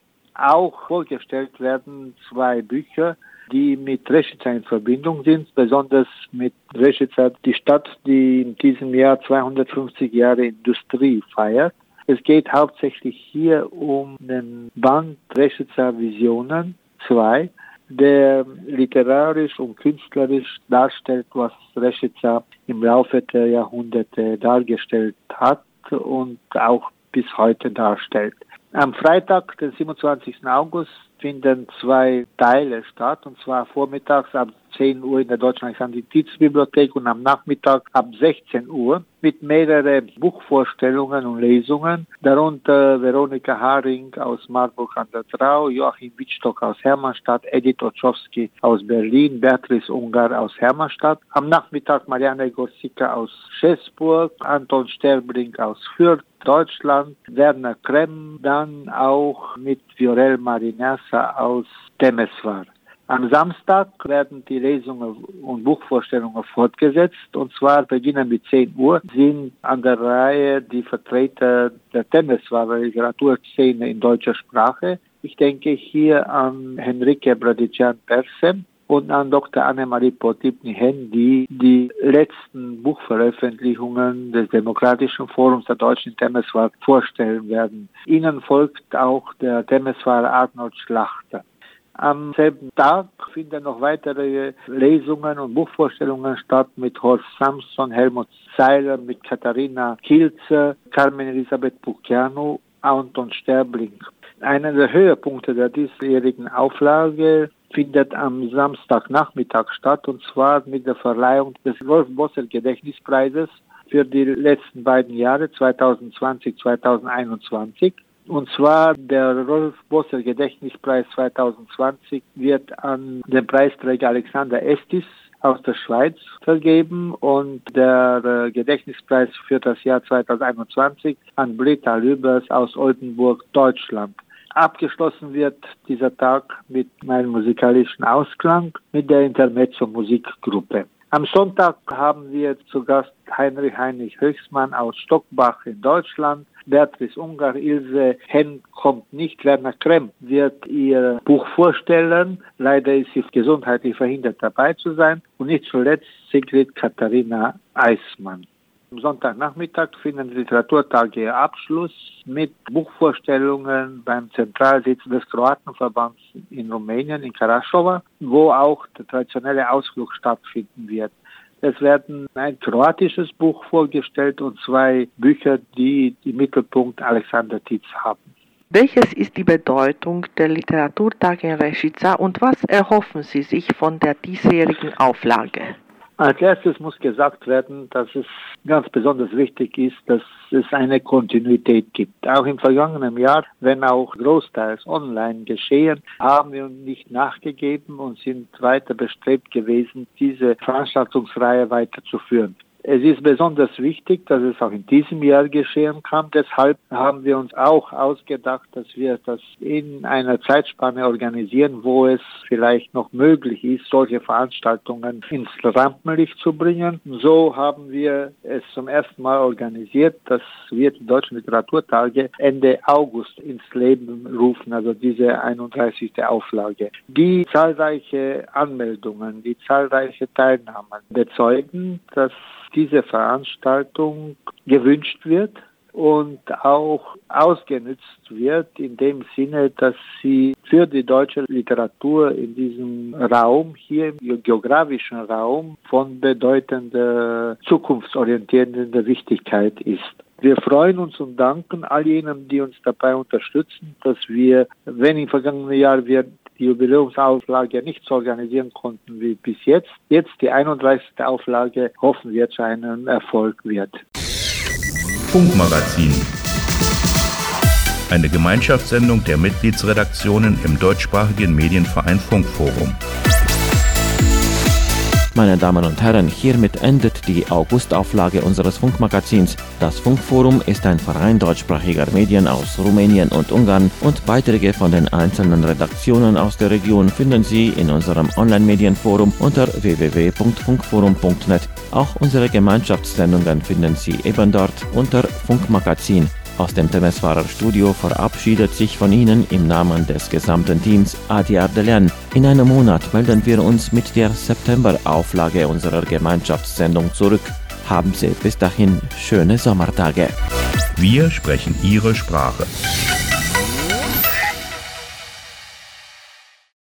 Auch vorgestellt werden zwei Bücher, die mit Rešica in Verbindung sind, besonders mit Rešica, die Stadt, die in diesem Jahr zweihundertfünfzig Jahre Industrie feiert. Es geht hauptsächlich hier um den Band Rešica Visionen zwei, der literarisch und künstlerisch darstellt, was Rešica im Laufe der Jahrhunderte dargestellt hat und auch bis heute darstellt. Am Freitag, den siebenundzwanzigsten August, finden zwei Teile statt, und zwar vormittags ab zehn Uhr in der Deutschen Alexander-Tietz-Bibliothek und am Nachmittag ab sechzehn Uhr mit mehreren Buchvorstellungen und Lesungen, darunter Veronika Haring aus Marburg an der Drau, Joachim Wittstock aus Hermannstadt, Edith Oczowski aus Berlin, Beatrice Ungar aus Hermannstadt, am Nachmittag Marianne Gorsika aus Schäßburg, Anton Sterbrink aus Fürth, Deutschland, Werner Kremm, dann auch mit Viorel Marinassa aus Temesvar. Am Samstag werden die Lesungen und Buchvorstellungen fortgesetzt, und zwar beginnen mit zehn Uhr, sind an der Reihe die Vertreter der Temesvarer Literaturszene in deutscher Sprache. Ich denke hier an Henrike Bradician-Persem und an Doktor Annemarie Potipny-Hen, die die letzten Buchveröffentlichungen des Demokratischen Forums der Deutschen Temesvar vorstellen werden. Ihnen folgt auch der Temesvarer Arnold Schlachter. Am selben Tag finden noch weitere Lesungen und Buchvorstellungen statt mit Horst Samson, Helmut Seiler, mit Katharina Kilze, Carmen Elisabeth Pucchiano, Anton Sterblink. Einer der Höhepunkte der diesjährigen Auflage findet am Samstagnachmittag statt, und zwar mit der Verleihung des Rolf-Bosser-Gedächtnispreises für die letzten beiden Jahre zweitausendzwanzig zweitausendeinundzwanzig. Und zwar der Rolf-Bosser-Gedächtnispreis zweitausendzwanzig wird an den Preisträger Alexander Estis aus der Schweiz vergeben und der Gedächtnispreis für das Jahr zweitausendeinundzwanzig an Britta Lübers aus Oldenburg, Deutschland. Abgeschlossen wird dieser Tag mit meinem musikalischen Ausklang mit der Intermezzo-Musikgruppe. Am Sonntag haben wir zu Gast Heinrich Heinrich Höchstmann aus Stockbach in Deutschland. Beatrice Ungar, Ilse Hen kommt nicht. Werner Kremm wird ihr Buch vorstellen. Leider ist sie gesundheitlich verhindert, dabei zu sein. Und nicht zuletzt Sigrid Katharina Eismann. Am Sonntagnachmittag finden Literaturtage Abschluss mit Buchvorstellungen beim Zentralsitz des Kroatenverbands in Rumänien, in Karašova, wo auch der traditionelle Ausflug stattfinden wird. Es werden ein kroatisches Buch vorgestellt und zwei Bücher, die im Mittelpunkt Alexander Tietz haben. Welches ist die Bedeutung der Literaturtage in Rešica und was erhoffen Sie sich von der diesjährigen Auflage? Als erstes muss gesagt werden, dass es ganz besonders wichtig ist, dass es eine Kontinuität gibt. Auch im vergangenen Jahr, wenn auch großteils online geschehen, haben wir nicht nachgegeben und sind weiter bestrebt gewesen, diese Veranstaltungsreihe weiterzuführen. Es ist besonders wichtig, dass es auch in diesem Jahr geschehen kann. Deshalb haben wir uns auch ausgedacht, dass wir das in einer Zeitspanne organisieren, wo es vielleicht noch möglich ist, solche Veranstaltungen ins Rampenlicht zu bringen. So haben wir es zum ersten Mal organisiert, dass wir die Deutschen Literaturtage Ende August ins Leben rufen, also diese einunddreißigste Auflage. Die zahlreiche Anmeldungen, die zahlreiche Teilnahmen bezeugen, dass diese Veranstaltung gewünscht wird und auch ausgenutzt wird in dem Sinne, dass sie für die deutsche Literatur in diesem Raum, hier im geografischen Raum, von bedeutender, zukunftsorientierender Wichtigkeit ist. Wir freuen uns und danken all jenen, die uns dabei unterstützen, dass wir, wenn im vergangenen Jahr wir die Jubiläumsauflage nicht so organisieren konnten wie bis jetzt, jetzt die einunddreißigste Auflage hoffen wir zu einem Erfolg wird. Funkmagazin. Eine Gemeinschaftssendung der Mitgliedsredaktionen im deutschsprachigen Medienverein Funkforum. Meine Damen und Herren, hiermit endet die Augustauflage unseres Funkmagazins. Das Funkforum ist ein Verein deutschsprachiger Medien aus Rumänien und Ungarn und Beiträge von den einzelnen Redaktionen aus der Region finden Sie in unserem Online-Medienforum unter w w w punkt funkforum punkt net. Auch unsere Gemeinschaftssendungen finden Sie eben dort unter Funkmagazin. Aus dem Temeswarer Studio verabschiedet sich von Ihnen im Namen des gesamten Teams Adi Ardelean. In einem Monat melden wir uns mit der September-Auflage unserer Gemeinschaftssendung zurück. Haben Sie bis dahin schöne Sommertage. Wir sprechen Ihre Sprache.